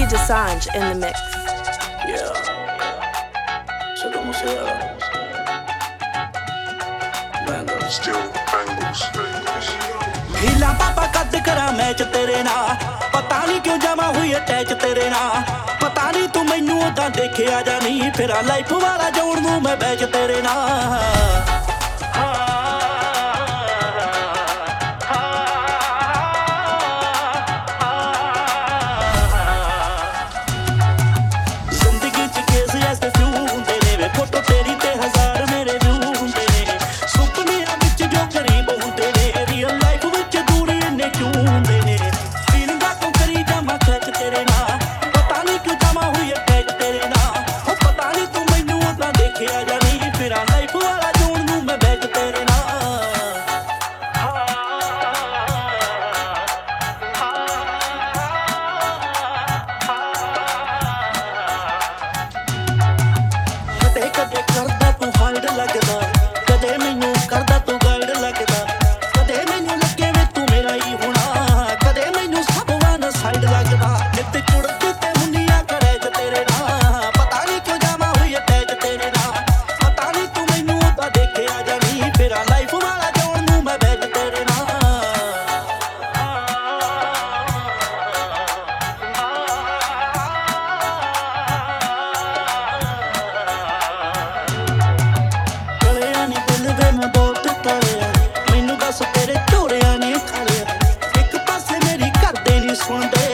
Ricky DeSange in the mix. Yeah. Sé cómo se llama. Bangles. Still bangles. ਹੀਲਾ ਪਾਪਾ ਕੱਦ ਕਰਾਂ match ਤੇਰੇ ਨਾਲ ਪਤਾ ਨਹੀਂ ਕਿਉਂ ਜਾਵਾਂ ਹੋਈ ਅਟੈਚ ਤੇਰੇ ਨਾਲ ਪਤਾ ਨਹੀਂ ਤੂੰ ਮੈਨੂੰ ਉਦਾਂ ਦੇਖਿਆ ਜਾਂ ਨਹੀਂ ਫਿਰਾਂ ਲਾਈਫ ਵਾਲਾ ਜੋੜ ਨੂੰ ਮੈਂ ਬੈਚ ਤੇਰੇ ਨਾਲ ਮੈਨੂੰ ਦੱਸ ਤੇਰੇ ਝੋਰਿਆਂ ਨੇ ਖਾ ਲਿਆ ਇੱਕ ਪਾਸੇ ਮੇਰੀ ਘਰ ਦੇ ਨਹੀਂ ਸੁਣਦੇ